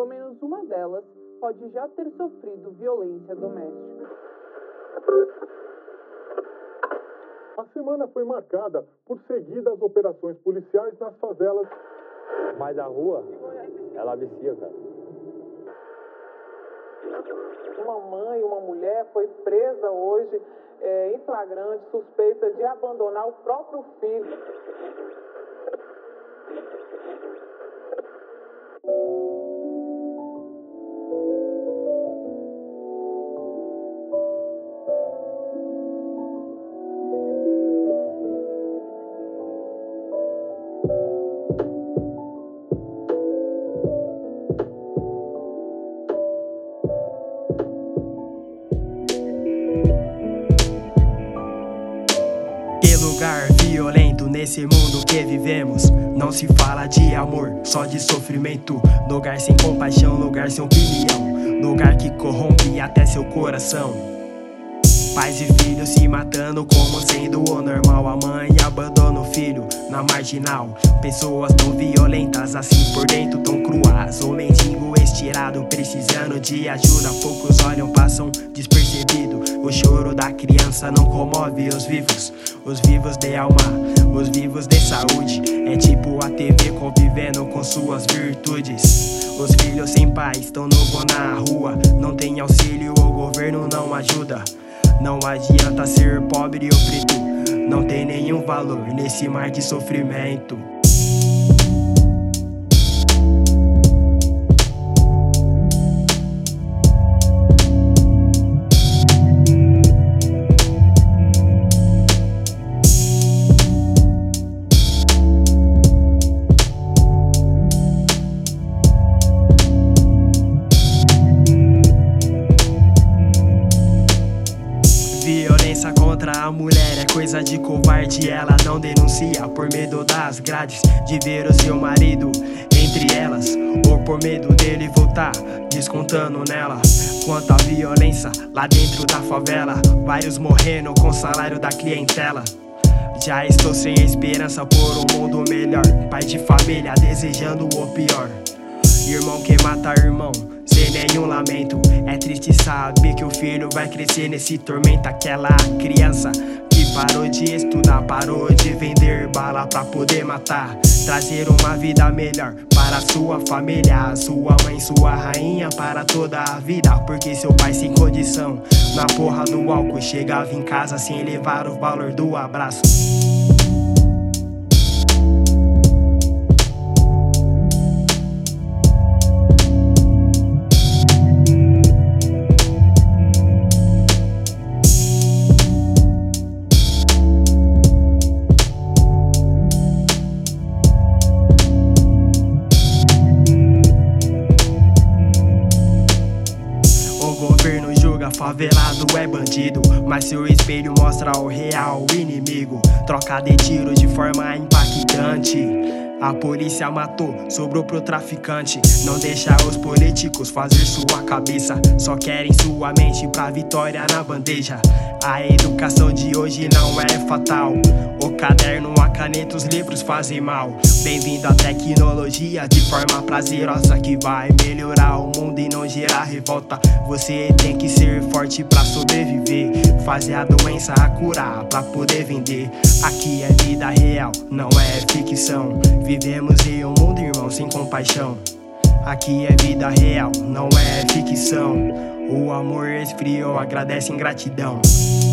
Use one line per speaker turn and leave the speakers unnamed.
pelo menos uma delas pode já ter sofrido violência doméstica.
A semana foi marcada por seguidas operações policiais nas favelas.
Mas a rua, ela vicia, cara.
Uma mãe, uma mulher foi presa hoje em flagrante, suspeita de abandonar o próprio filho.
Que lugar violento nesse mundo que vivemos. Não se fala de amor, só de sofrimento. Lugar sem compaixão, lugar sem opinião. Lugar que corrompe até seu coração. Pais e filhos se matando como sendo o normal. A mãe abandona o filho na marginal. Pessoas tão violentas assim por dentro, tão cruas. O mendigo estirado precisando de ajuda. Poucos olham, passam despercebido. O choro da criança não comove os vivos. Os vivos de alma, os vivos de saúde. É tipo a TV convivendo com suas virtudes. Os filhos sem pai estão no vão na rua. Não tem auxílio, o governo não ajuda. Não adianta ser pobre ou preto, não tem nenhum valor nesse mar de sofrimento. Violência contra a mulher é coisa de covarde. Ela não denuncia por medo das grades, de ver o seu marido entre elas, ou por medo dele voltar descontando nela. Quanto à violência lá dentro da favela, vários morrendo com o salário da clientela. Já estou sem esperança por um mundo melhor. Pai de família desejando o pior. Irmão que mata irmão sem nenhum lamento. É triste saber que o filho vai crescer nesse tormento. Aquela criança que parou de estudar, parou de vender bala pra poder matar. Trazer uma vida melhor para sua família, sua mãe, sua rainha para toda a vida. Porque seu pai sem condição, na porra do álcool, chegava em casa sem levar o valor do abraço. Favelado é bandido, mas seu espelho mostra o real inimigo. Troca de tiro de forma impactante. A polícia matou, sobrou pro traficante. Não deixa os políticos fazer sua cabeça, só querem sua mente pra vitória na bandeja. A educação de hoje não é fatal. O caderno, a caneta, os livros fazem mal. Bem-vindo à tecnologia de forma prazerosa, que vai melhorar o mundo e não gerar revolta. Você tem que ser forte pra sobreviver, fazer a doença a curar pra poder vender. Aqui é vida real, não é ficção. Vivemos em um mundo, irmão, sem compaixão. Aqui é vida real, não é ficção. O amor esfriou, agradece em gratidão.